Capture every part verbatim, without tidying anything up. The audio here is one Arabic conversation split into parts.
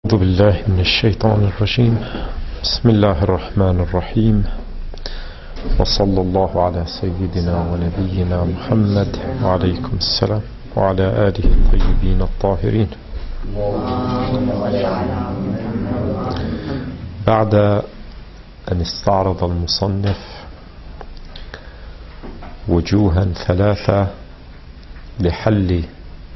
أعوذ بالله من الشيطان الرجيم. بسم الله الرحمن الرحيم، وصلى الله على سيدنا ونبينا محمد وعليكم السلام وعلى آله الطيبين الطاهرين. بعد أن استعرض المصنف وجوها ثلاثة لحل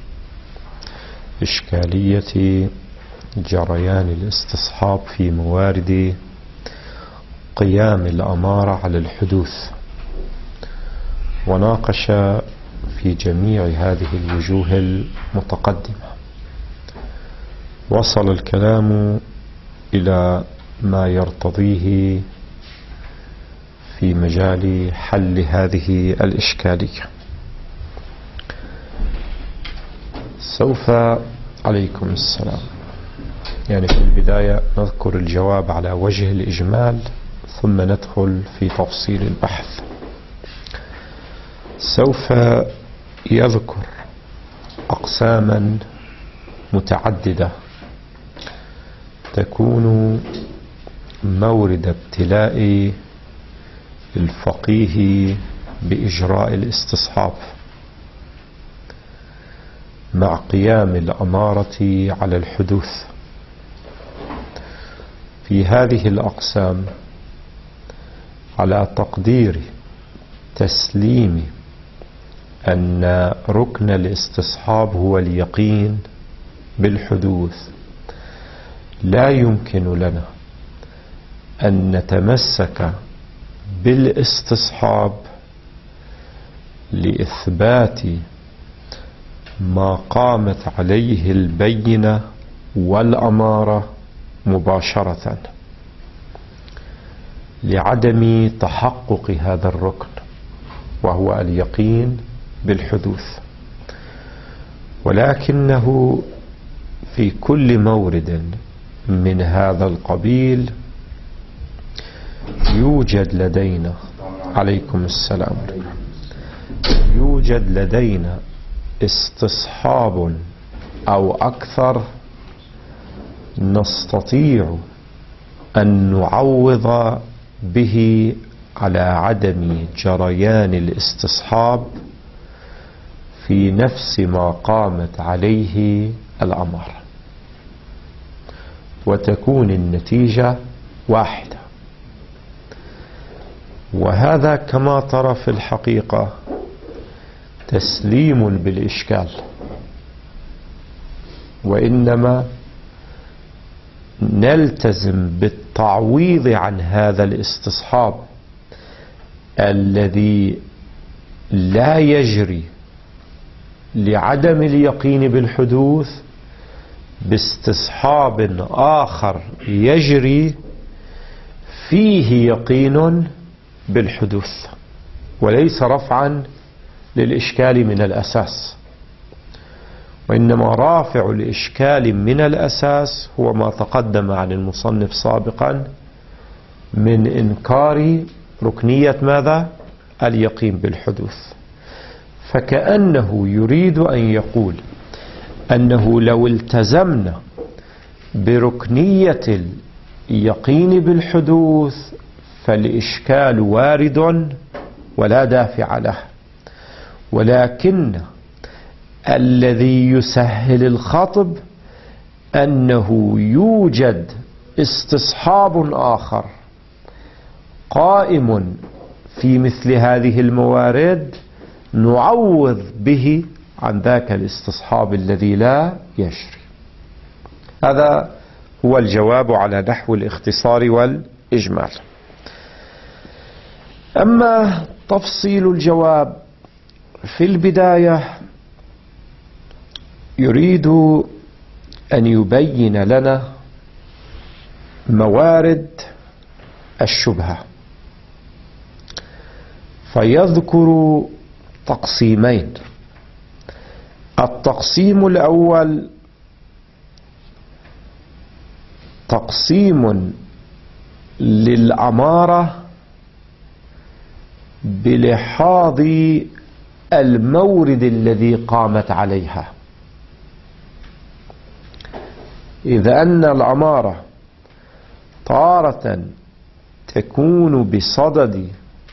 إشكالية جريان الاستصحاب في موارد قيام الأمارة على الحدوث، وناقش في جميع هذه الوجوه المتقدمة، وصل الكلام إلى ما يرتضيه في مجال حل هذه الإشكالية. سوف عليكم السلام يعني في البداية نذكر الجواب على وجه الإجمال، ثم ندخل في تفصيل البحث. سوف يذكر أقساما متعددة تكون مورد ابتلاء الفقيه بإجراء الاستصحاب مع قيام الأمارة على الحدوث. في هذه الأقسام على تقدير تسليم أن ركن الاستصحاب هو اليقين بالحدوث، لا يمكن لنا أن نتمسك بالاستصحاب لإثبات ما قامت عليه البينة والأمارة مباشرة، لعدم تحقق هذا الركن وهو اليقين بالحدوث. ولكنه في كل مورد من هذا القبيل يوجد لدينا عليكم السلام يوجد لدينا استصحاب أو أكثر نستطيع أن نعوض به على عدم جريان الاستصحاب في نفس ما قامت عليه الأمر، وتكون النتيجة واحدة. وهذا كما ترى في الحقيقة تسليم بالإشكال، وإنما نلتزم بالتعويض عن هذا الاستصحاب الذي لا يجري لعدم اليقين بالحدوث باستصحاب آخر يجري فيه يقين بالحدوث، وليس رفعا للإشكال من الأساس، وإنما رافع الإشكال من الأساس هو ما تقدم عن المصنف سابقا من إنكار ركنية ماذا؟ اليقين بالحدوث. فكأنه يريد أن يقول أنه لو التزمنا بركنية اليقين بالحدوث فالإشكال وارد ولا دافع له، ولكن الذي يسهل الخطب أنه يوجد استصحاب آخر قائم في مثل هذه الموارد نعوض به عن ذاك الاستصحاب الذي لا يجري. هذا هو الجواب على نحو الاختصار والإجمال. أما تفصيل الجواب في البداية يريد أن يبين لنا موارد الشبهة، فيذكر تقسيمين. التقسيم الأول تقسيم للأمارة بلحاظ المورد الذي قامت عليها، إذ أن الأمارة تارة تكون بصدد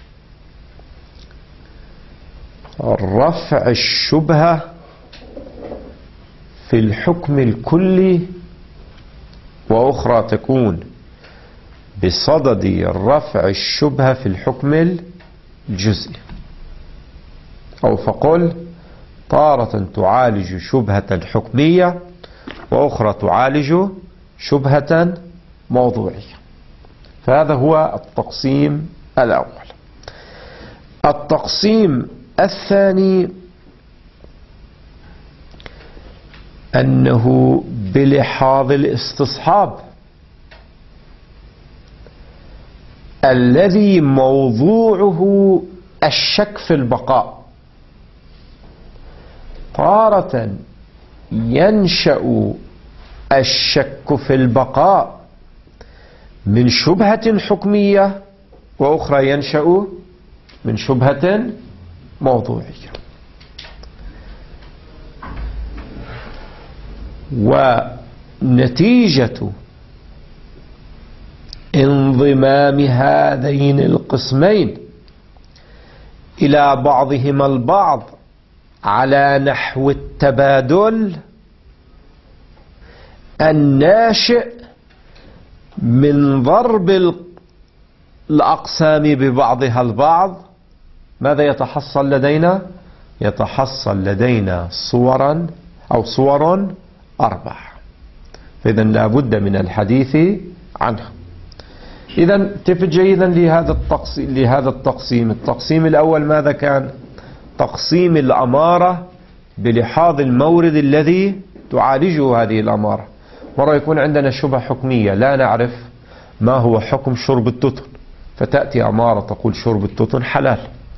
رفع الشبهة في الحكم الكلي، وأخرى تكون بصدد رفع الشبهة في الحكم الجزئي. أو فقل تارة تعالج شبهة حكمية، وأخرى تعالج شبهة موضوعية. فهذا هو التقسيم الأول. التقسيم الثاني أنه بلحاظ الاستصحاب الذي موضوعه الشك في البقاء، تارة ينشأ الشك في البقاء من شبهة حكمية، وأخرى ينشأ من شبهة موضوعية. ونتيجة انضمام هذين القسمين إلى بعضهما البعض على نحو التبادل الناشئ من ضرب الأقسام ببعضها البعض، ماذا يتحصل لدينا؟ يتحصل لدينا صورا أو صور أربع. فإذا لا بد من الحديث عنها. إذا انتبه جيدا لهذا التقسيم لهذا التقسيم التقسيم الأول ماذا كان؟ تقسيم الأمارة بلحاظ المورد الذي تعالجه هذه الأمارة. مرة يكون عندنا شبهة حكمية لا نعرف ما هو حكم شرب التتن، فتأتي أمارة تقول شرب التتن حلال.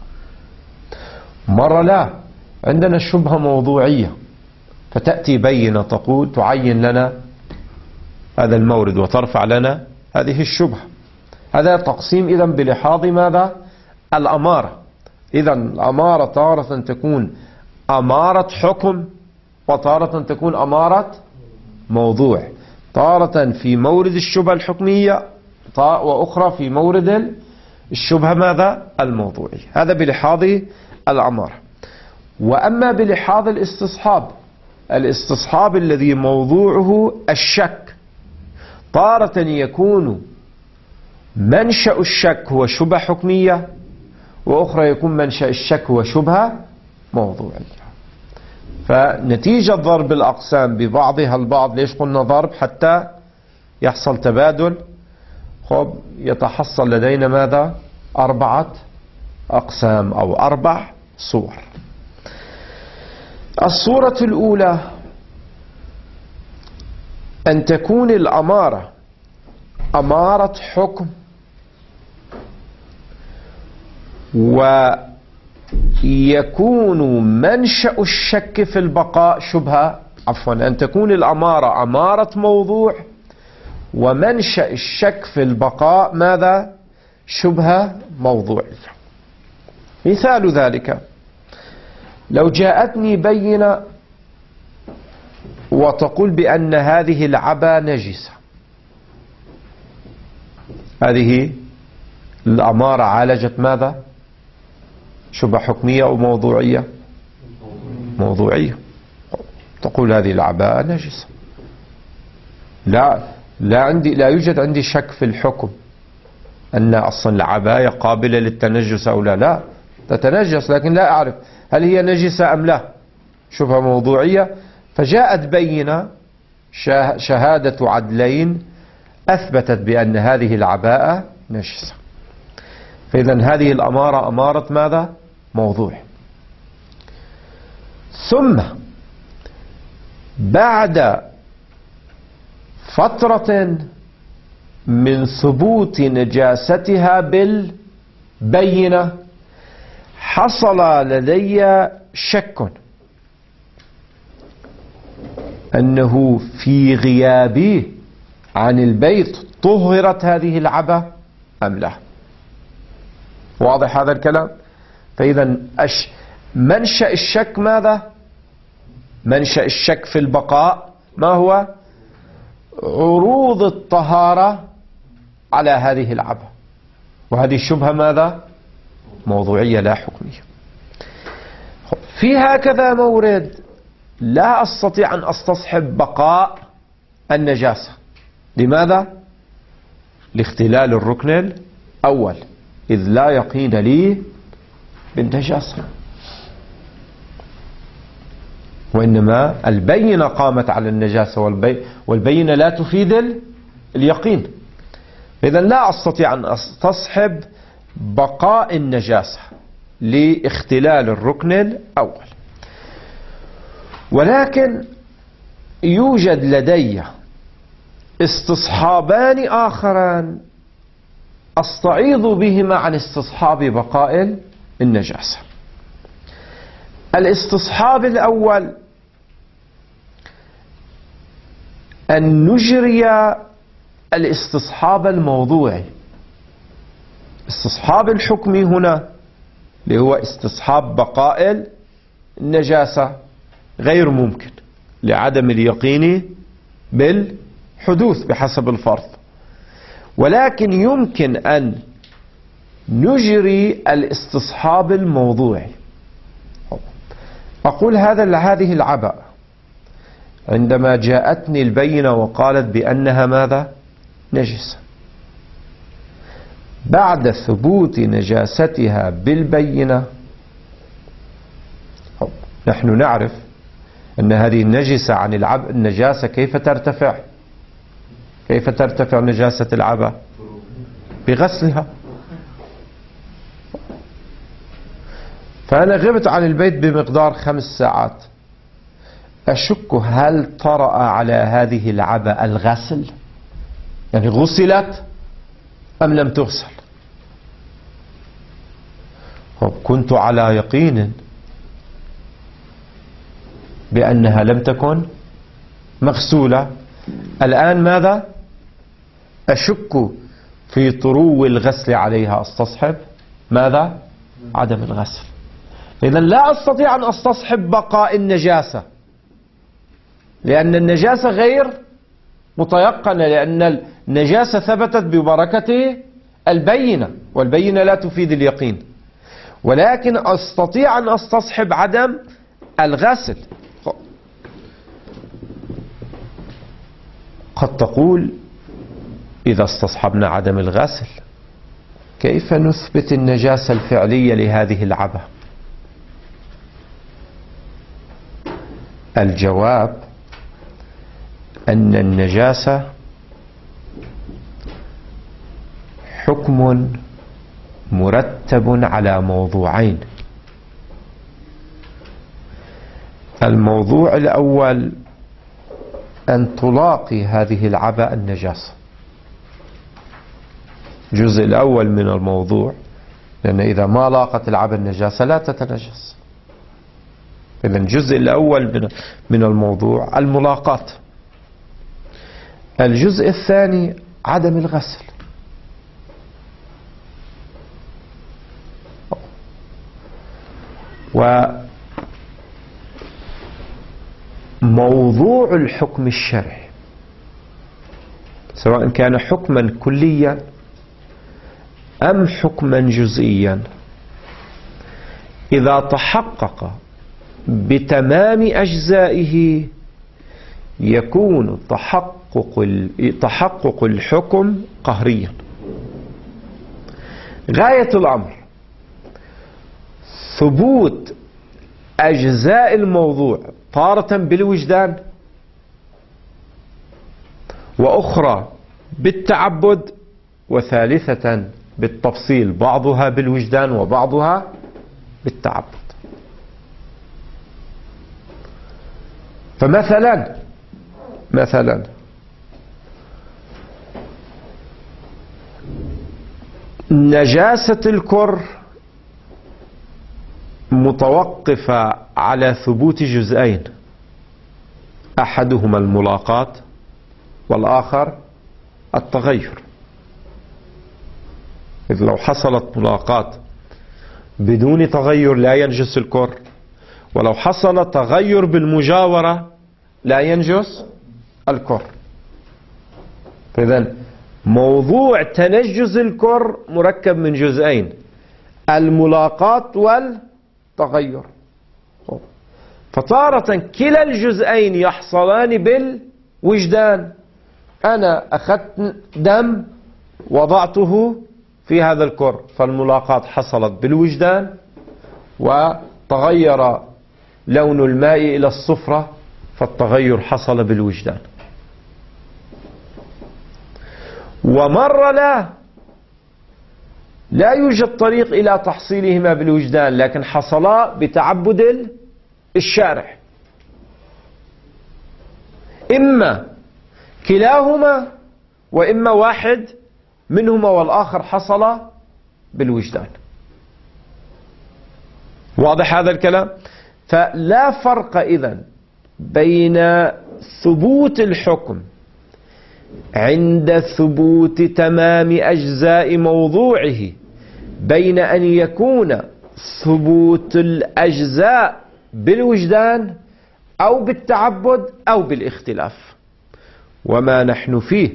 مرة لا، عندنا شبهة موضوعية، فتأتي بينة تقول تعين لنا هذا المورد وترفع لنا هذه الشبهة. هذا تقسيم إذن بلحاظ ماذا؟ الأمارة. إذن الأمارة تارة تكون أمارة حكم، وتارة تكون أمارة موضوع، تارة في مورد الشبهة الحكمية، وأخرى في مورد الشبهة ماذا؟ الموضوعية. هذا بلحاظ الأمارة. وأما بلحاظ الاستصحاب، الاستصحاب الذي موضوعه الشك، تارة يكون منشأ الشك هو شبهة حكمية، وأخرى يكون منشأ الشك هو شبهة موضوعية. فنتيجة ضرب الأقسام ببعضها البعض، ليش قلنا ضرب؟ حتى يحصل تبادل. خب يتحصل لدينا ماذا؟ أربعة أقسام أو أربع صور. الصورة الأولى أن تكون الأمارة أمارة حكم، ويكون منشأ الشك في البقاء شبهة، عفوا أن تكون الأمارة أمارة موضوع، ومنشأ الشك في البقاء ماذا؟ شبهة موضوعية. مثال ذلك لو جاءتني بينة وتقول بأن هذه العبا نجسة، هذه الأمارة عالجت ماذا؟ شبهة حكمية أو موضوعية؟ موضوعية. تقول هذه العباءة نجسة، لا لا عندي لا يوجد عندي شك في الحكم أن أصلا العباية قابلة للتنجس أو لا، لا تتنجس، لكن لا أعرف هل هي نجسة أم لا، شبهة موضوعية. فجاءت بينة شهادة عدلين أثبتت بأن هذه العباءة نجسة. فإذا هذه الأمارة أمارة ماذا؟ موضوع. ثم بعد فترة من ثبوت نجاستها بالبينة حصل لدي شك أنه في غيابي عن البيت طهرت هذه العبا أم لا. واضح هذا الكلام؟ فإذا منشأ الشك ماذا؟ منشأ الشك في البقاء ما هو؟ عروض الطهارة على هذه العبا، وهذه الشبهة ماذا؟ موضوعية لا حكمية. في هكذا مورد لا أستطيع أن أستصحب بقاء النجاسة. لماذا؟ لاختلال الركن الأول، إذ لا يقين لي بالنجاسة، وإنما البينة قامت على النجاسة، والبي والبينة لا تفيد اليقين. إذن لا أستطيع أن أستصحب بقاء النجاسة لاختلال الركن الأول. ولكن يوجد لدي استصحابان آخران أستعيض بهما عن استصحاب بقاء النجاسة. الاستصحاب الأول أن نجري الاستصحاب الموضوعي. استصحاب الحكمي هنا اللي هو استصحاب بقاء النجاسة غير ممكن لعدم اليقين بالحدوث بحسب الفرض، ولكن يمكن أن نجري الاستصحاب الموضوعي. أقول هذا لهذه العبا عندما جاءتني البينة وقالت بأنها ماذا؟ نجسة، بعد ثبوت نجاستها بالبينة نحن نعرف أن هذه النجسة عن العبا، النجاسة كيف ترتفع؟ كيف ترتفع نجاسة العبا؟ بغسلها. فأنا غبت عن البيت بمقدار خمس ساعات، أشك هل طرأ على هذه العبا الغسل؟ يعني غسلت أم لم تغسل؟ كنت على يقين بأنها لم تكن مغسولة. الآن ماذا؟ أشك في طرو الغسل عليها، أستصحب ماذا؟ عدم الغسل. إذن لا أستطيع أن أستصحب بقاء النجاسة، لأن النجاسة غير متيقنة، لأن النجاسة ثبتت ببركة البينة، والبينة لا تفيد اليقين. ولكن أستطيع أن أستصحب عدم الغسل. قد تقول إذا استصحبنا عدم الغسل كيف نثبت النجاسة الفعلية لهذه العبا؟ الجواب أن النجاسة حكم مرتب على موضوعين. الموضوع الأول أن تلاقي هذه العبا النجاسة، الجزء الأول من الموضوع، لأن إذا ما لاقت العبا النجاسة لا تتنجس. إذن الجزء الأول من الموضوع الملاقات. الجزء الثاني عدم الغسل. وموضوع الحكم الشرعي سواء كان حكما كليا أم حكما جزئيا إذا تحقق بتمام أجزائه يكون تحقق تحقق الحكم قهريا. غاية الأمر ثبوت أجزاء الموضوع تارة بالوجدان وأخرى بالتعبد وثالثة بالتفصيل، بعضها بالوجدان وبعضها بالتعبد. فمثلا مثلا نجاسة الكر متوقفة على ثبوت جزئين، أحدهما الملاقات والآخر التغير. إذ لو حصلت ملاقات بدون تغير لا ينجس الكر، ولو حصل تغير بالمجاورة لا ينجس الكر. فإذا موضوع تنجز الكر مركب من جزئين: الملاقات والتغير. فتارة كلا الجزئين يحصلان بالوجدان. أنا أخذت دم وضعته في هذا الكر، فالملاقات حصلت بالوجدان، وتغير لون الماء إلى الصفرة، فالتغير حصل بالوجدان. ومر لا لا يوجد طريق إلى تحصيلهما بالوجدان، لكن حصلا بتعبد الشارع. إما كلاهما وإما واحد منهما والآخر حصل بالوجدان. واضح هذا الكلام؟ فلا فرق إذن بين ثبوت الحكم عند ثبوت تمام أجزاء موضوعه بين أن يكون ثبوت الأجزاء بالوجدان أو بالتعبد أو بالاختلاف. وما نحن فيه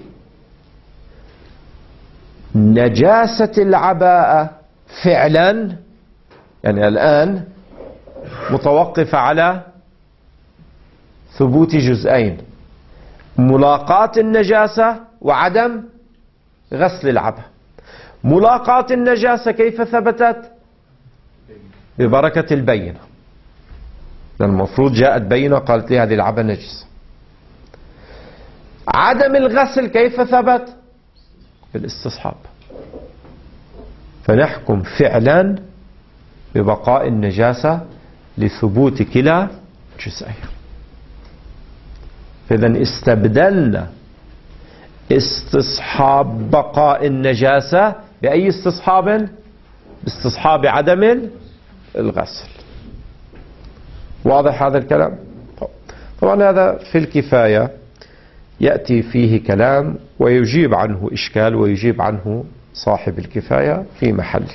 نجاسة العباءة فعلا، يعني الآن متوقفة على ثبوت جزئين: ملاقاة النجاسة وعدم غسل العباءة. ملاقاة النجاسة كيف ثبتت؟ ببركة البينة. المفروض جاءت بينة قالت لي هذه العباءة نجسة. عدم الغسل كيف ثبت؟ بالاستصحاب. فنحكم فعلا ببقاء النجاسة لثبوت كلا جزئين. فإذا استبدلنا استصحاب بقاء النجاسة بأي استصحاب؟ باستصحاب عدم الغسل. واضح هذا الكلام؟ طبعا هذا في الكفاية يأتي فيه كلام ويجيب عنه إشكال ويجيب عنه صاحب الكفاية في محله.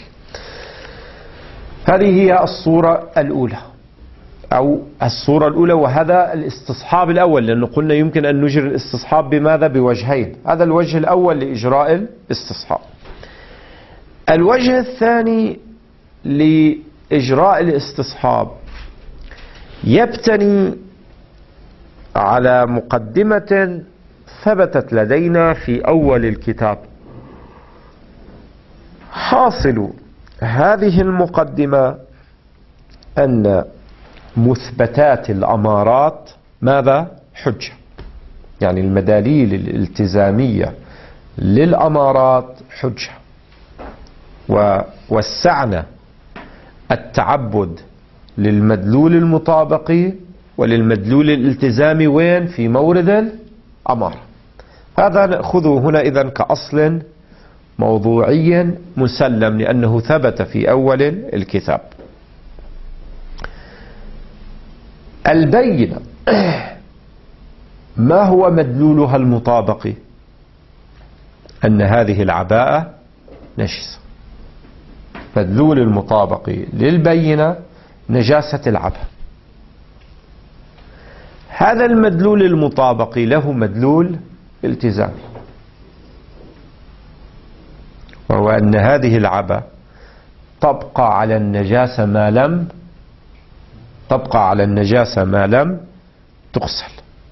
هذه هي الصورة الأولى أو الصورة الأولى، وهذا الاستصحاب الأول، لأنه قلنا يمكن أن نجري الاستصحاب بماذا؟ بوجهين. هذا الوجه الأول لإجراء الاستصحاب. الوجه الثاني لإجراء الاستصحاب يبتني على مقدمة ثبتت لدينا في أول الكتاب. حاصل هذه المقدمة أن مثبتات الأمارات ماذا؟ حجة. يعني المداليل الالتزامية للأمارات حجة. ووسعنا التعبد للمدلول المطابقي وللمدلول الالتزامي وين؟ في مورد الأمارة. هذا نأخذه هنا إذن كأصل موضوعي مسلم، لأنه ثبت في أول الكتاب. البينة ما هو مدلولها المطابقي؟ أن هذه العباءة نجسة. مدلول المطابقي للبينة نجاسة العباءة. هذا المدلول المطابقي له مدلول التزامي، وهو أن هذه العباءة تبقى على النجاسة ما لم تبقى على النجاسة ما لم تغسل.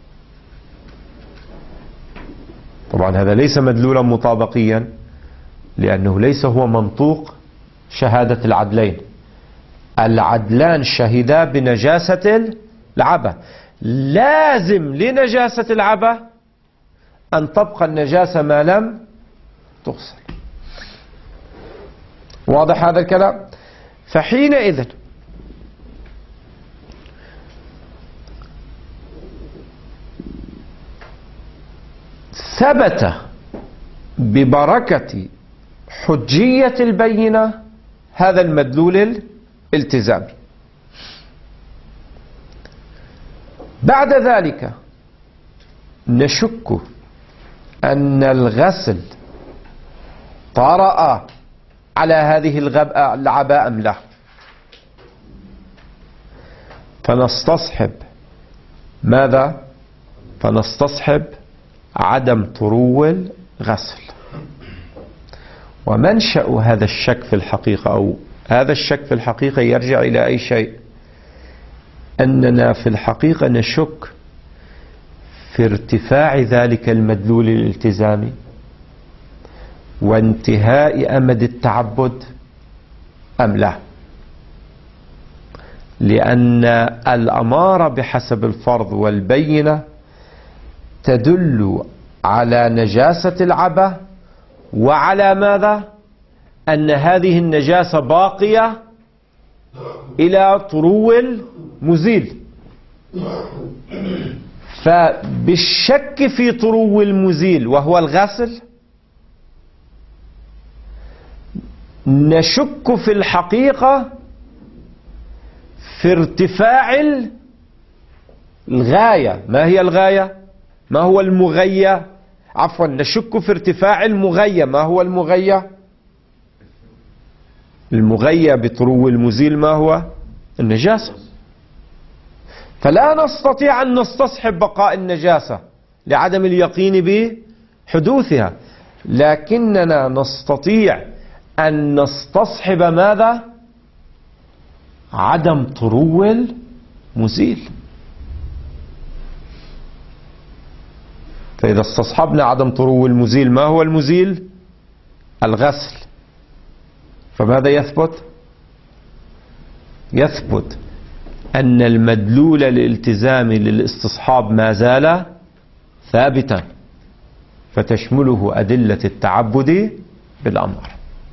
طبعا هذا ليس مدلولا مطابقيا، لأنه ليس هو منطوق شهادة العدلين. العدلان شهدا بنجاسة العباءة، لازم لنجاسة العباءة أن تبقى النجاسة ما لم تغسل. واضح هذا الكلام؟ فحينئذ ثبت ببركة حجية البينة هذا المدلول الالتزامي. بعد ذلك نشك أن الغسل طرأ على هذه العباءة أم لا، فنستصحب ماذا؟ فنستصحب عدم طرو غسل. ومنشأ هذا الشك في الحقيقة، أو هذا الشك في الحقيقة يرجع إلى أي شيء؟ أننا في الحقيقة نشك في ارتفاع ذلك المدلول الالتزامي وانتهاء أمد التعبد أم لا، لأن الأمارة بحسب الفرض والبينة تدل على نجاسة العبة، وعلى ماذا؟ أن هذه النجاسة باقية إلى طرو المزيل. فبالشك في طرو المزيل وهو الغسل نشك في الحقيقة في ارتفاع الغاية. ما هي الغاية؟ ما هو المغية؟ عفوا، نشك في ارتفاع المغية. ما هو المغية؟ المغية بطرو المزيل ما هو؟ النجاسة. فلا نستطيع أن نستصحب بقاء النجاسة لعدم اليقين بحدوثها، لكننا نستطيع أن نستصحب ماذا؟ عدم طرو المزيل. فإذا استصحبنا عدم طرو المزيل، ما هو المزيل؟ الغسل. فماذا يثبت؟ يثبت أن المدلول الالتزامي للاستصحاب ما زال ثابتا، فتشمله أدلة التعبد بالأمر،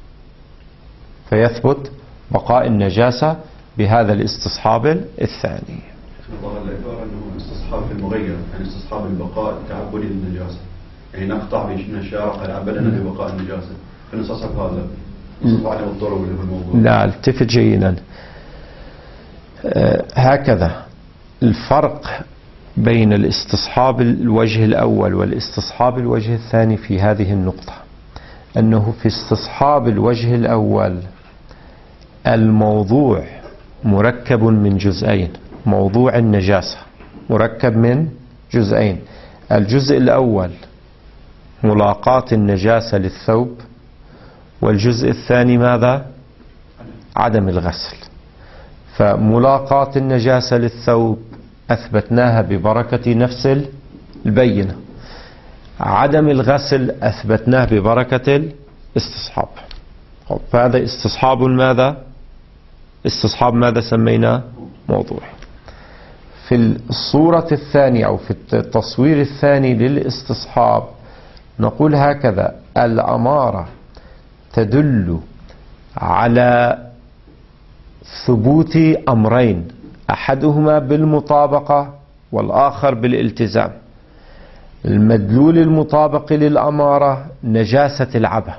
فيثبت بقاء النجاسة بهذا الاستصحاب الثاني. العبارة أنه استصحاب المغير، يعني استصحاب البقاء تعبدي للنجاسة، يعني نقطع بنشاق العبدنا ببقاء النجاسة، فنستصحب هذا نستصحب على الضرر اللي في الموضوع. لا، التفت جيدا. آه هكذا الفرق بين الاستصحاب الوجه الأول والاستصحاب الوجه الثاني في هذه النقطة، أنه في استصحاب الوجه الأول الموضوع مركب من جزئين. موضوع النجاسة مركب من جزئين. الجزء الأول ملاقاة النجاسة للثوب، والجزء الثاني ماذا؟ عدم الغسل. فملاقاة النجاسة للثوب أثبتناها ببركة نفس البينة، عدم الغسل أثبتناه ببركة الاستصحاب. فهذا استصحاب ماذا؟ استصحاب ماذا سميناه؟ موضوع. في الصورة الثانية أو في التصوير الثاني للاستصحاب نقول هكذا: الأمارة تدل على ثبوت أمرين، أحدهما بالمطابقة والآخر بالالتزام. المدلول المطابق للأمارة نجاسة العبة،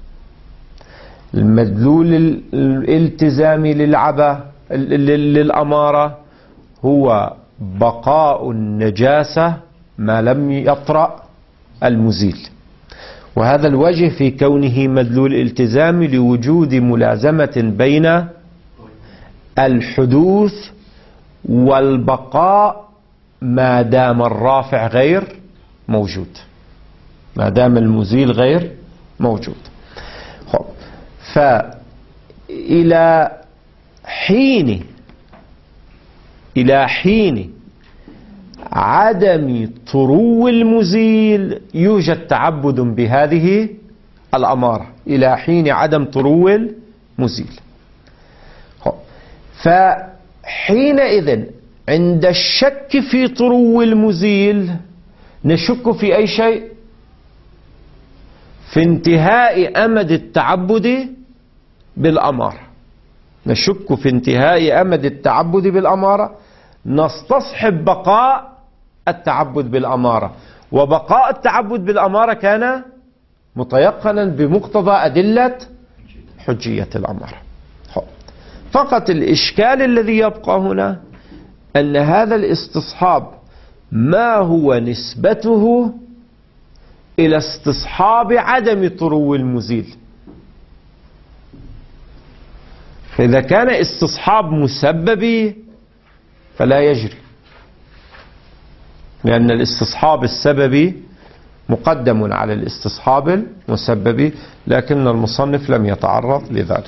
المدلول الالتزامي للعبة للأمارة هو بقاء النجاسة ما لم يطرأ المزيل. وهذا الوجه في كونه مدلول التزامي لوجود ملازمة بين الحدوث والبقاء ما دام الرافع غير موجود، ما دام المزيل غير موجود. خب، فإلى حين إلى حين عدم طرو المزيل يوجد تعبد بهذه الأمارة، إلى حين عدم طرو المزيل. فحينئذ عند الشك في طرو المزيل نشك في أي شيء؟ في انتهاء أمد التعبد بالأمارة. نشك في انتهاء أمد التعبد بالأمارة، نستصحب بقاء التعبد بالأمارة، وبقاء التعبد بالأمارة كان متيقنا بمقتضى أدلة حجية الأمارة. فقط الإشكال الذي يبقى هنا أن هذا الاستصحاب ما هو نسبته إلى استصحاب عدم طرو المزيل. فإذا كان استصحاب مسببي فلا يجري، لأن الاستصحاب السببي مقدم على الاستصحاب المسبب، لكن المصنف لم يتعرض لذلك.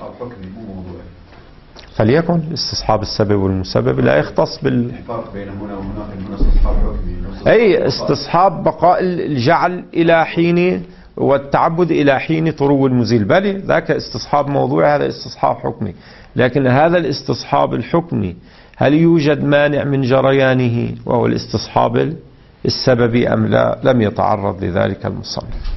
فليكن استصحاب السبب والمسبب لا يختص بال الفرق بين هنا وهناك، هنا استصحاب حكمي أي استصحاب بقاء الجعل إلى حين والتعبد إلى حين طرو المزيل، بل ذاك استصحاب موضوعي، هذا استصحاب حكمي. لكن هذا الاستصحاب الحكمي هل يوجد مانع من جريانه وهو الاستصحاب السببي أم لا؟ لم يتعرض لذلك المصنف.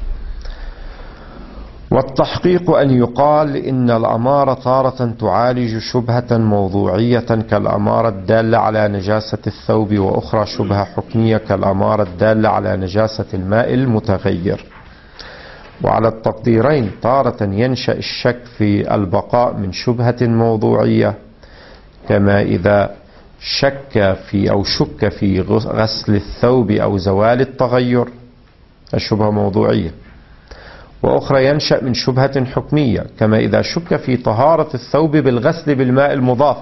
والتحقيق أن يقال إن الأمارة تارة تعالج شبهة موضوعية كالأمارة الدالة على نجاسة الثوب، وأخرى شبهة حكمية كالأمارة الدالة على نجاسة الماء المتغير. وعلى التقديرين تارة ينشأ الشك في البقاء من شبهة موضوعية، كما إذا شك في أو شك في غسل الثوب أو زوال التغير، الشبهة موضوعية. وأخرى ينشأ من شبهة حكمية، كما إذا شك في طهارة الثوب بالغسل بالماء المضاف.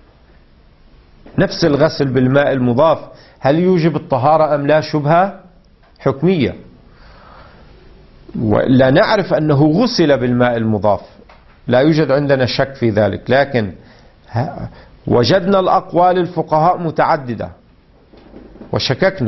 نفس الغسل بالماء المضاف هل يوجب الطهارة أم لا؟ شبهة حكمية، ولا نعرف أنه غسل بالماء المضاف، لا يوجد عندنا شك في ذلك، لكن وجدنا الأقوال الفقهاء متعددة وشككنا،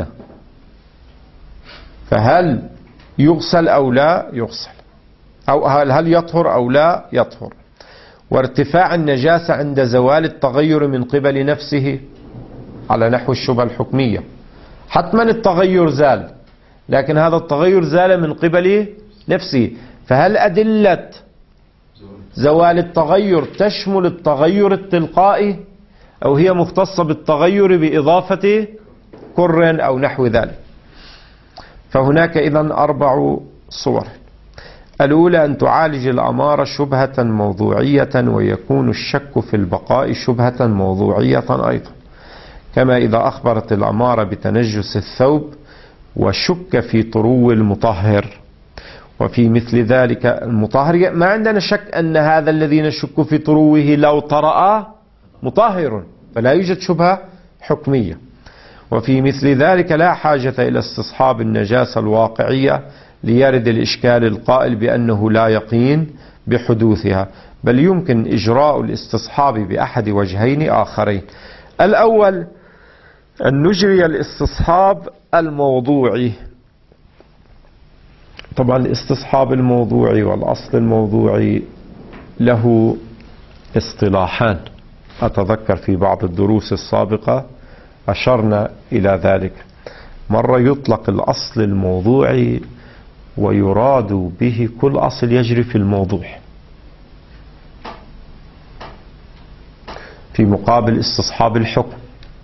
فهل يغسل أو لا يغسل، أو هل, هل يطهر أو لا يطهر. وارتفاع النجاسة عند زوال التغير من قبل نفسه على نحو الشبهة الحكمية، حتما التغير زال، لكن هذا التغير زال من قبل نفسه، فهل أدلة زوال التغير تشمل التغير التلقائي أو هي مختصة بالتغير بإضافة كر أو نحو ذلك؟ فهناك إذن أربع صور. الأولى أن تعالج الأمارة شبهة موضوعية ويكون الشك في البقاء شبهة موضوعية أيضا، كما إذا أخبرت الأمارة بتنجس الثوب وشك في طرو المطهر. وفي مثل ذلك المطهر ما عندنا شك أن هذا الذي نشك في طروه لو طرأ مطهر، فلا يوجد شبهة حكمية. وفي مثل ذلك لا حاجة إلى استصحاب النجاسة الواقعية ليرد الإشكال القائل بأنه لا يقين بحدوثها، بل يمكن إجراء الاستصحاب بأحد وجهين آخرين. الأول أن نجري الاستصحاب الموضوعي. طبعا الاستصحاب الموضوعي والأصل الموضوعي له اصطلاحان، أتذكر في بعض الدروس السابقة أشرنا إلى ذلك. مرة يطلق الأصل الموضوعي ويراد به كل أصل يجري في الموضوع، في مقابل استصحاب الحكم.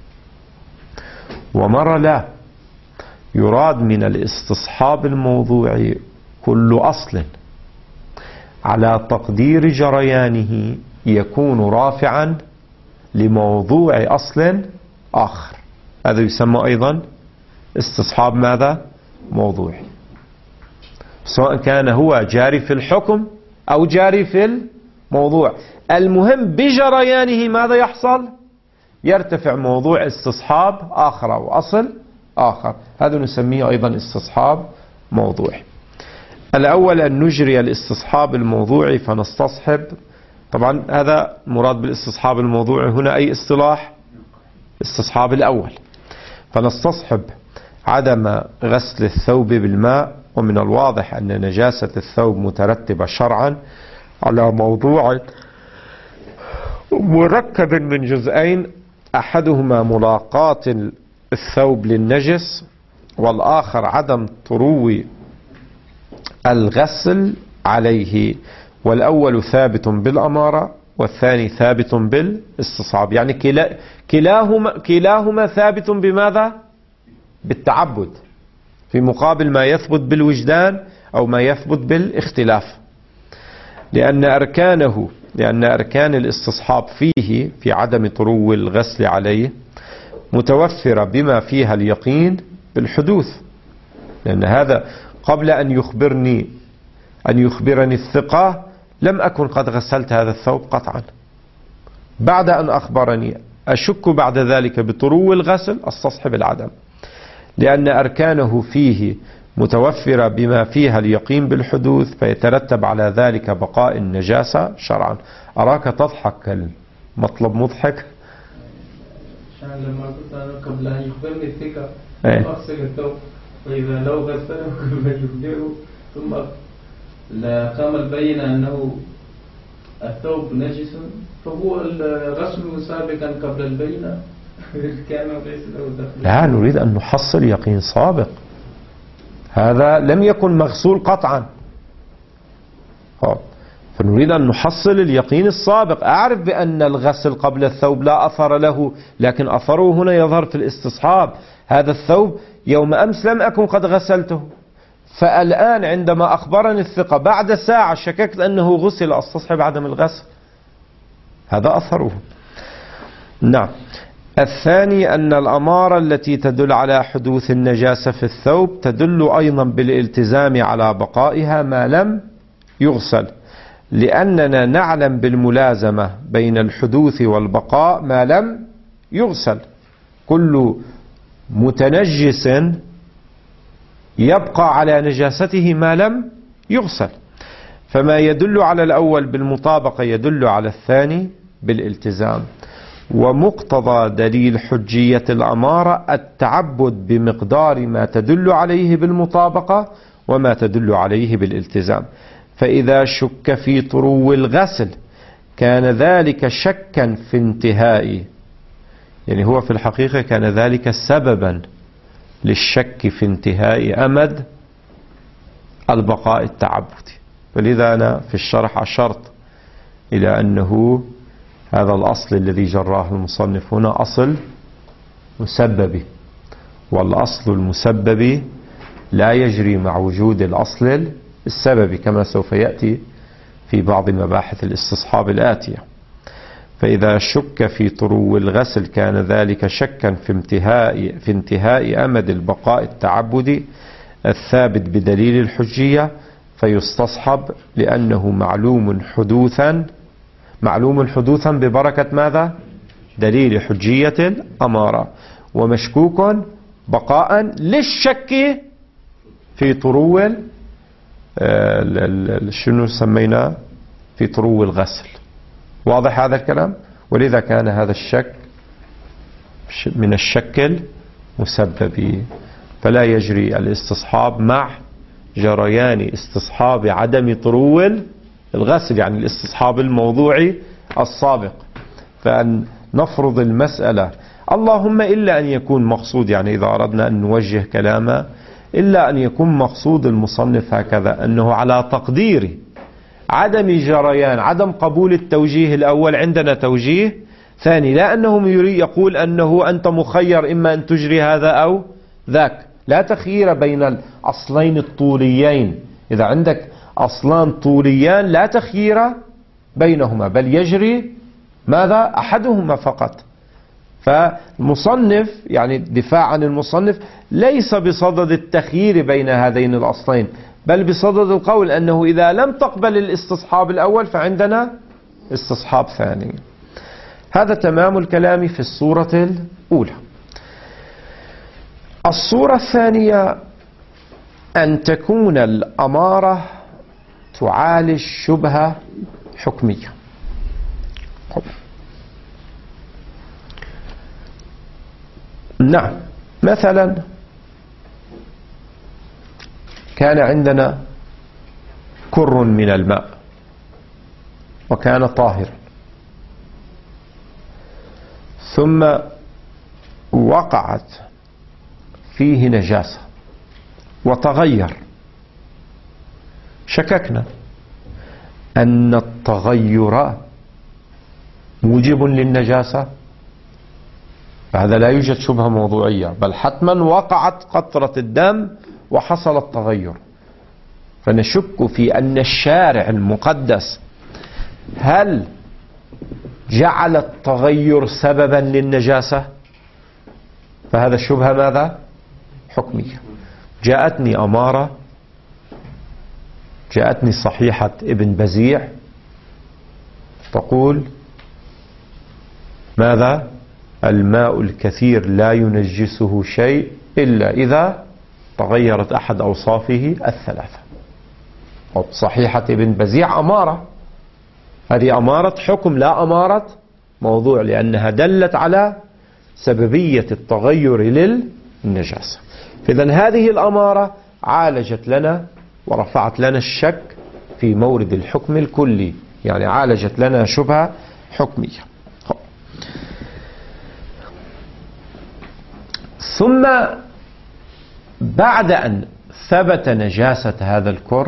ومرة لا، يراد من الاستصحاب الموضوعي كل أصل على تقدير جريانه يكون رافعا لموضوع أصل آخر، هذا يسمى أيضا استصحاب ماذا؟ موضوعي، سواء كان هو جاري في الحكم أو جاري في الموضوع، المهم بجريانه ماذا يحصل؟ يرتفع موضوع استصحاب آخر أو أصل آخر، هذا نسميه أيضا استصحاب موضوعي. الأول أن نجري الاستصحاب الموضوعي فنستصحب، طبعا هذا مراد بالاستصحاب الموضوعي هنا أي اصطلاح؟ استصحاب الأول. فنستصحب عدم غسل الثوب بالماء، ومن الواضح أن نجاسة الثوب مترتبة شرعا على موضوع مركب من جزئين، أحدهما ملاقاة الثوب للنجس، والآخر عدم طرو الغسل عليه، والأول ثابت بالأمارة والثاني ثابت بالاستصحاب، يعني كلا كلاهما كلاهما ثابت بماذا؟ بالتعبد، في مقابل ما يثبت بالوجدان أو ما يثبت بالاختلاف، لأن أركانه لأن أركان الاستصحاب فيه في عدم طرو الغسل عليه متوفرة بما فيها اليقين بالحدوث، لأن هذا قبل أن يخبرني أن يخبرني الثقة لم أكن قد غسلت هذا الثوب قطعا، بعد أن أخبرني أشك بعد ذلك بطرو الغسل استصحب العدم، لأن أركانه فيه متوفرة بما فيها اليقين بالحدوث، فيترتب على ذلك بقاء النجاسة شرعا. أراك تضحك، المطلب مضحك. عشان لما قلت أنا قبل أن يخبرني الثقة ايه؟ أغسل الثوب، فإذا لو غسله قبل أن يخبره ثم قام البينة أنه الثوب نجس، فهو الغسل سابقا قبل البينة كان ليس له دخل. لا، نريد أن نحصل يقين سابق. هذا لم يكن مغسول قطعا، فنريد أن نحصل اليقين السابق. أعرف بأن الغسل قبل الثوب لا أثر له، لكن أثره هنا يظهر في الاستصحاب. هذا الثوب يوم أمس لم أكن قد غسلته، فالآن عندما أخبرني الثقة بعد ساعة شككت أنه غسل، أستصحب عدم الغسل. هذا أثره. نعم. الثاني أن الأمارة التي تدل على حدوث النجاسة في الثوب تدل أيضا بالالتزام على بقائها ما لم يغسل، لأننا نعلم بالملازمة بين الحدوث والبقاء ما لم يغسل. كل متنجس يبقى على نجاسته ما لم يغسل، فما يدل على الأول بالمطابقة يدل على الثاني بالالتزام. ومقتضى دليل حجية الأمارة التعبد بمقدار ما تدل عليه بالمطابقة وما تدل عليه بالالتزام. فإذا شك في طرو الغسل كان ذلك شكا في انتهاء، يعني هو في الحقيقة كان ذلك سببا للشك في انتهاء أمد البقاء التعبدي. فلذا أنا في الشرح أشرت إلى أنه هذا الأصل الذي جراه المصنف هنا أصل مسببي، والأصل المسببي لا يجري مع وجود الأصل السببي كما سوف يأتي في بعض مباحث الاستصحاب الآتية. فإذا شك في طرو الغسل كان ذلك شكا في انتهاء في انتهاء أمد البقاء التعبدي الثابت بدليل الحجية، فيستصحب لأنه معلوم حدوثا معلوم حدوثا ببركة ماذا؟ دليل حجية الأمارة، ومشكوك بقاء للشك في طرو شنو سمينا في طرو الغسل. واضح هذا الكلام؟ ولذا كان هذا الشك من الشك المسببي، فلا يجري الاستصحاب مع جريان استصحاب عدم طرو الغسل، يعني الاستصحاب الموضوعي السابق. فأن نفرض المسألة، اللهم إلا أن يكون مقصود، يعني إذا أردنا أن نوجه كلامه إلا أن يكون مقصود المصنف هكذا، أنه على تقدير عدم جريان عدم قبول التوجيه الأول عندنا توجيه ثاني، لا أنه يريد يقول أنه أنت مخير إما أن تجري هذا أو ذاك. لا تخيير بين الأصلين الطوليين. إذا عندك أصلان طوليان لا تخيير بينهما، بل يجري ماذا؟ أحدهما فقط. فالمصنف يعني دفاع عن المصنف ليس بصدد التخيير بين هذين الأصلين، بل بصدد القول أنه إذا لم تقبل الاستصحاب الأول فعندنا استصحاب ثاني. هذا تمام الكلام في الصورة الأولى. الصورة الثانية أن تكون الأمارة تعالج شبهة حكمية. نعم، مثلا كان عندنا كر من الماء وكان طاهرا، ثم وقعت فيه نجاسة وتغير. شككنا أن التغير موجب للنجاسة، فهذا لا يوجد شبهة موضوعية، بل حتما وقعت قطرة الدم وحصل التغير. فنشك في أن الشارع المقدس هل جعل التغير سببا للنجاسة؟ فهذا الشبهة ماذا؟ حكمية. جاءتني أمارة، جاءتني صحيحة ابن بزيع تقول ماذا؟ الماء الكثير لا ينجسه شيء إلا إذا تغيرت أحد أوصافه الثلاثة. صحيحة ابن بزيع أمارة، هذه أمارة حكم لا أمارة موضوع، لأنها دلت على سببية التغير للنجاسة. فإذن هذه الأمارة عالجت لنا ورفعت لنا الشك في مورد الحكم الكلي، يعني عالجت لنا شبهة حكمية. ثم بعد أن ثبت نجاسة هذا الكر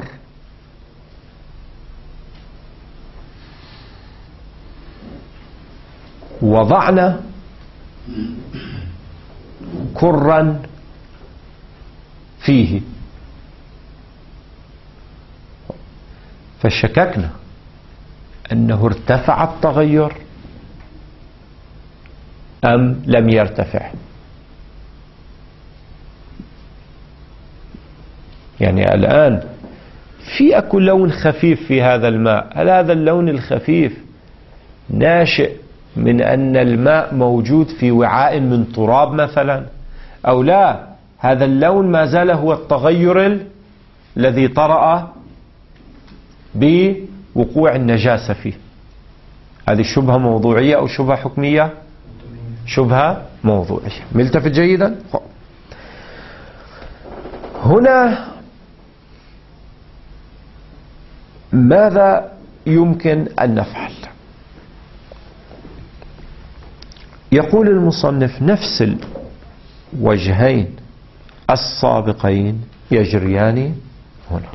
وضعنا كرا فيه فشككنا أنه ارتفع التغير أم لم يرتفع. يعني الآن في أكو لون خفيف في هذا الماء، هل هذا اللون الخفيف ناشئ من أن الماء موجود في وعاء من تراب مثلا، أو لا هذا اللون ما زال هو التغير الذي طرأ بوقوع النجاسة فيه؟ هذه شبهة موضوعية أو شبهة حكمية؟ شبهة موضوعية. ملتفت جيدا؟ هنا ماذا يمكن أن نفعل؟ يقول المصنف نفس الوجهين السابقين يجريان هنا،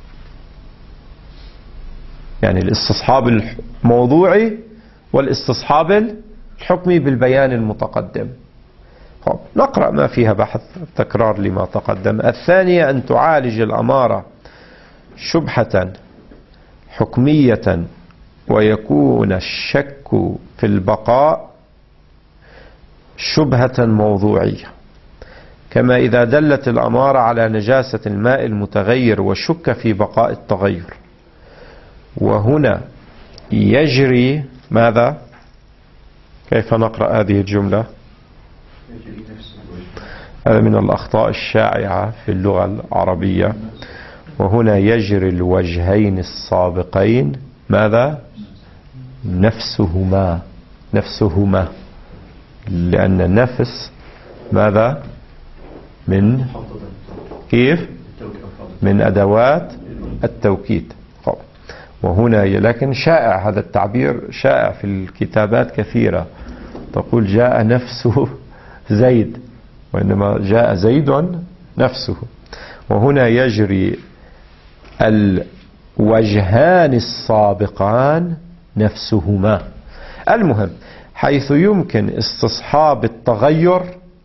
يعني الاستصحاب الموضوعي والاستصحاب الحكمي بالبيان المتقدم. نقرأ ما فيها بحث تكرار لما تقدم. الثانية أن تعالج الأمارة شبهة حكمية ويكون الشك في البقاء شبهة موضوعية، كما إذا دلت الأمارة على نجاسة الماء المتغير وشك في بقاء التغير. وهنا يجري ماذا؟ كيف نقرأ هذه الجملة؟ هذا من الأخطاء الشائعة في اللغة العربية. وهنا يجري الوجهين السابقين ماذا؟ نفسهما، نفسهما، لأن نفس ماذا؟ من كيف؟ من أدوات التوكيد. وهنا لكن شائع هذا التعبير، شائع في الكتابات كثيرة، تقول جاء نفسه زيد، وإنما جاء زيد نفسه. وهنا يجري الوجهان السابقان نفسهما. المهم حيث يمكن استصحاب التغير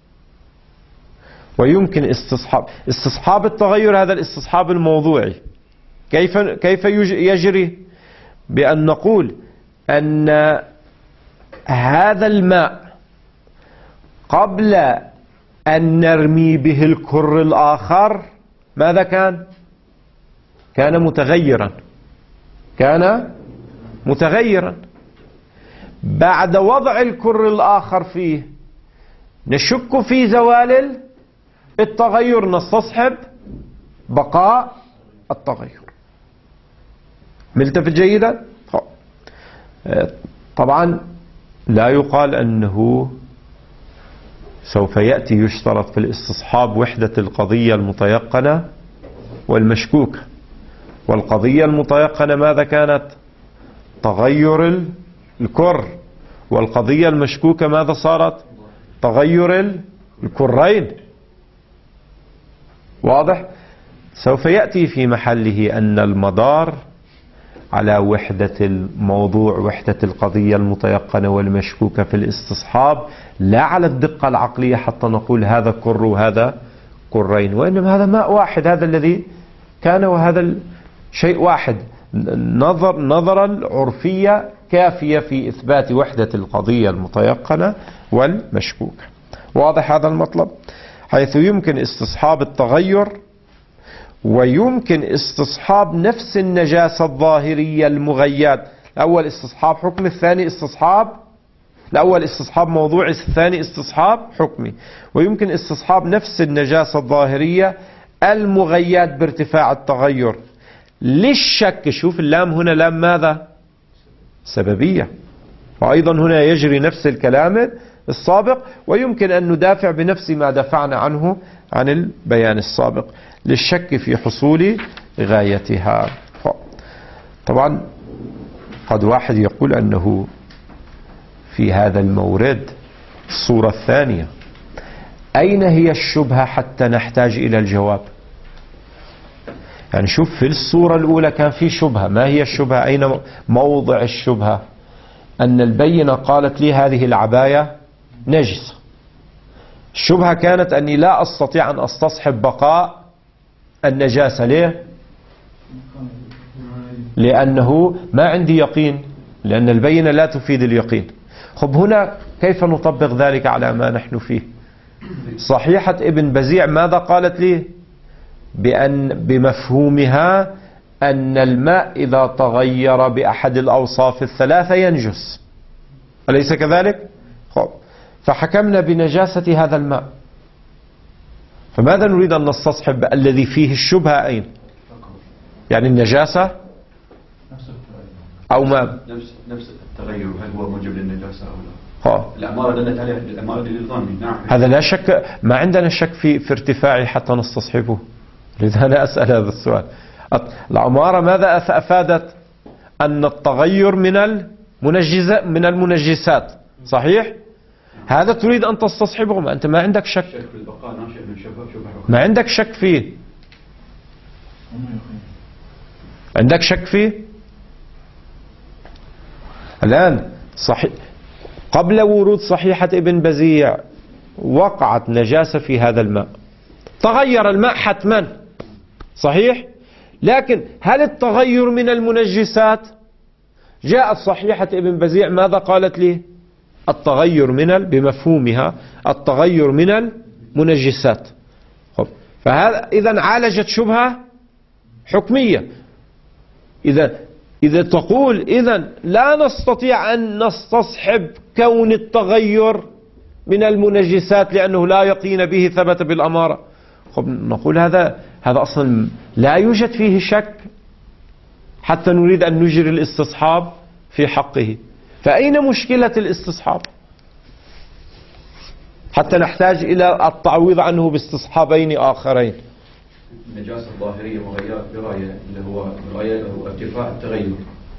ويمكن استصحاب استصحاب التغير، هذا الاستصحاب الموضوعي. كيف كيف يجري؟ بأن نقول أن هذا الماء قبل أن نرمي به الكر الآخر ماذا كان؟ كان متغيرا، كان متغيرا. بعد وضع الكر الآخر فيه نشك في زوال التغير، نستصحب بقاء التغير. ملتفت جيدا؟ طبعا لا يقال أنه سوف يأتي يشترط في الاستصحاب وحدة القضية المتيقنة والمشكوكة. والقضية المتيقنة ماذا كانت؟ تغير الكر. والقضية المشكوكة ماذا صارت؟ تغير الكرين. واضح؟ سوف يأتي في محله أن المدار على وحدة الموضوع، وحدة القضية المتيقنة والمشكوكة في الاستصحاب، لا على الدقة العقلية حتى نقول هذا كر وهذا كرين، وإنما هذا ماء واحد، هذا الذي كان وهذا شيء واحد. نظر نظرا العرفية كافية في إثبات وحدة القضية المتيقنة والمشكوكة. واضح هذا المطلب؟ حيث يمكن استصحاب التغير ويمكن استصحاب نفس النجاسة الظاهرية المغيات. الأول استصحاب حكم، الثاني استصحاب الأول استصحاب موضوعي، الثاني استصحاب حكمي. ويمكن استصحاب نفس النجاسة الظاهرية المغيات بارتفاع التغير للشك. شوف اللام هنا لام ماذا؟ سببية. وأيضا هنا يجري نفس الكلام السابق، ويمكن أن ندافع بنفس ما دافعنا عنه عن البيان السابق للشك في حصول غايتها. طبعا قد واحد يقول أنه في هذا المورد الصورة الثانية أين هي الشبهة حتى نحتاج إلى الجواب؟ يعني شوف في الصورة الأولى كان في شبهة، ما هي الشبهة؟ أين موضع الشبهة؟ أن البينة قالت لي هذه العباية نجسة. الشبهة كانت أني لا أستطيع أن أستصحب بقاء النجاسة. ليه؟ لأنه ما عندي يقين، لأن البينة لا تفيد اليقين. خب هنا كيف نطبق ذلك على ما نحن فيه؟ صحيحة ابن بزيع ماذا قالت لي؟ بأن بمفهومها أن الماء إذا تغير بأحد الأوصاف الثلاثة ينجس، أليس كذلك؟ خب فحكمنا بنجاسة هذا الماء، فماذا نريد أن نستصحب الذي فيه الشبهة؟ أين؟ يعني النجاسة أو ما؟ نفس نفس التغير، هل هو موجب للنجاسة أو لا؟ ها. الأمارة دلت عليه، الأمارة للظن. نعم. هذا لا شك، ما عندنا شك في في ارتفاعه حتى نستصحبه. لذا أنا أسأل هذا السؤال. العمارة ماذا أفادت؟ أن التغير من المنجزات من المنجسات، صحيح؟ هذا تريد أن تستصحبه، ما أنت ما عندك شك. شك في البقاء ناشئ من شبه شبه ما عندك شك فيه. عندك شك فيه؟ الآن صحيح قبل ورود صحيحة ابن بزيع وقعت نجاسة في هذا الماء، تغير الماء حتما، صحيح؟ لكن هل التغير من المنجسات؟ جاءت صحيحة ابن بزيع ماذا قالت لي؟ التغير من بمفهومها التغير من المنجسات. فهذا إذن عالجت شبهة حكمية. إذا إذا تقول إذن لا نستطيع أن نستصحب كون التغير من المنجسات لأنه لا يقين به ثبت بالأمارة، خب نقول هذا هذا أصلا لا يوجد فيه شك حتى نريد أن نجري الاستصحاب في حقه. فأين مشكلة الاستصحاب حتى نحتاج إلى التعويض عنه باستصحابين آخرين؟ النجاسة الظاهرية مغاية بغاية اللي هو الغاية هو ارتفاع التغير.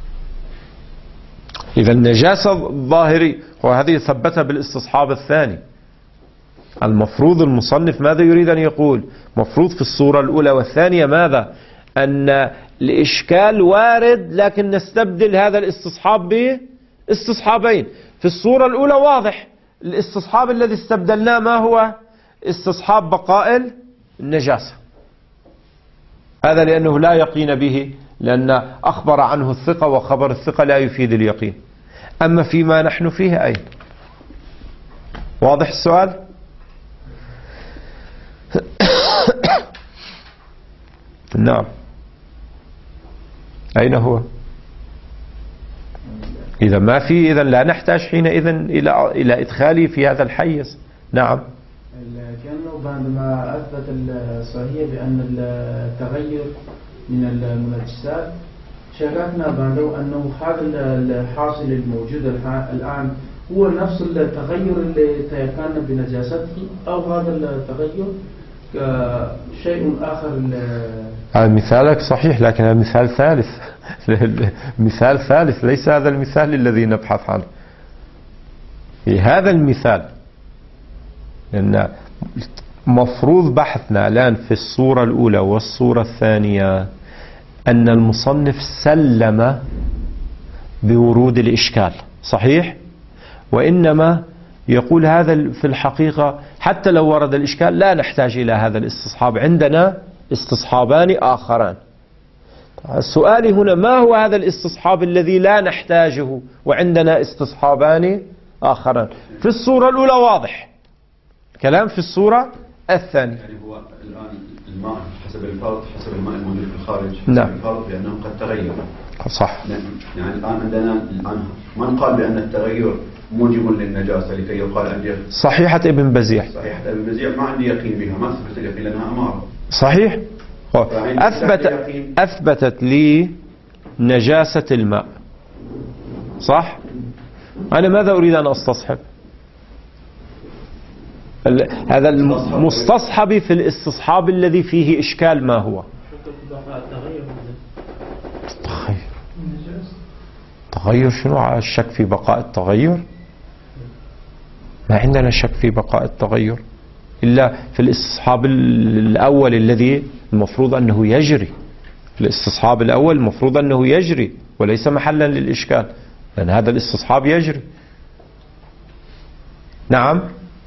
إذا النجاسة الظاهرية وهذه ثبتها بالاستصحاب الثاني. المفروض المصنف ماذا يريد أن يقول؟ مفروض في الصورة الأولى والثانية ماذا؟ أن الإشكال وارد لكن نستبدل هذا الاستصحاب باستصحابين. في الصورة الأولى واضح الاستصحاب الذي استبدلناه ما هو؟ استصحاب بقاء النجاسة، هذا لأنه لا يقين به، لأن أخبر عنه الثقة وخبر الثقة لا يفيد اليقين. أما فيما نحن فيه أين؟ واضح السؤال؟ نعم، أين هو؟ إذا ما في إذن لا نحتاج حينئذ إلى إلى إدخاله في هذا الحيز. نعم. كأنه بعدما أثبت الصحيح بأن التغير من المنجسات شككنا بعده أنه هذا الحاصل الموجود الآن هو نفس التغير اللي كان بنجاسته أو هذا التغير شيء آخر. مثالك صحيح لكن المثال ثالث مثال ثالث ليس هذا المثال الذي نبحث عنه. في هذا المثال لأن مفروض بحثنا الآن في الصورة الأولى والصورة الثانية أن المصنف سلم بورود الإشكال، صحيح؟ وإنما يقول هذا في الحقيقة حتى لو ورد الإشكال لا نحتاج إلى هذا الاستصحاب، عندنا استصحابان آخران. السؤال هنا ما هو هذا الاستصحاب الذي لا نحتاجه وعندنا استصحابان آخران؟ في الصورة الأولى واضح كلام، في الصورة الثانية يعني هو الآن الماء حسب الفرض حسب الماء الموجود في الخارج نعم. الفرض بأنه قد تغير، صح. يعني الآن عندنا الآن من قال بأن التغير موجب للنجاسة لكي يقال عندي صحيحة ابن بزيع. صحيحة ابن بزيع ما عندي يقين بها، ما ثبت اليقين لأنها أمارة. صحيح. أثبت أثبتت لي نجاسة الماء، صح؟ أنا ماذا أريد أن أستصحب؟ هذا المستصحب في الاستصحاب الذي فيه إشكال ما هو؟ التغير. تغير شنو؟ الشك في بقاء التغير؟ ما عندنا شك في بقاء التغير إلا في الاستصحاب الأول الذي المفروض أنه يجري. في الاستصحاب الأول المفروض أنه يجري وليس محلا للإشكال، لأن هذا الاستصحاب يجري. نعم.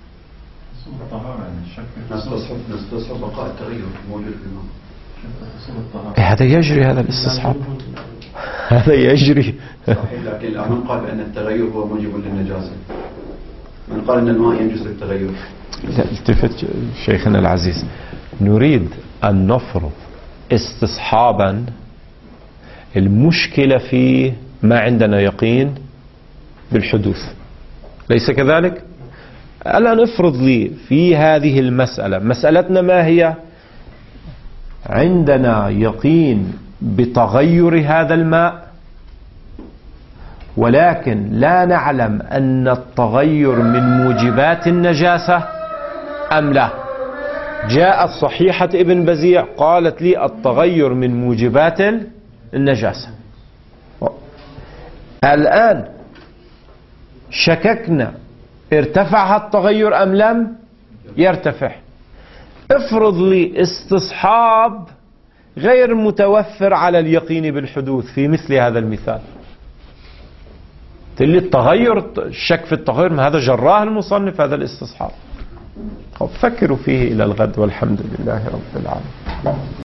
نستصحب بقاء التغير موجود في الماء. هذا يجري، هذا الاستصحاب هذا يجري. صحيح، لكن الأمام قال بأن التغير هو موجب للنجاسة. من قال أن الماء ينجس للتغير؟ لا، التفت شيخنا العزيز، نريد أن نفرض استصحابا المشكلة فيه ما عندنا يقين بالحدوث، ليس كذلك؟ الآن افرض لي في هذه المسألة، مسألتنا ما هي؟ عندنا يقين بتغير هذا الماء، ولكن لا نعلم أن التغير من موجبات النجاسة أم لا. جاءت صحيحة ابن بزيع قالت لي التغير من موجبات النجاسة. الآن شككنا ارتفع التغير أم لم يرتفع. افرض لي استصحاب غير متوفر على اليقين بالحدوث في مثل هذا المثال. تقول لي التغير، الشك في التغير، ما هذا جراه المصنف هذا الاستصحاب. فكروا فيه إلى الغد، والحمد لله رب العالمين.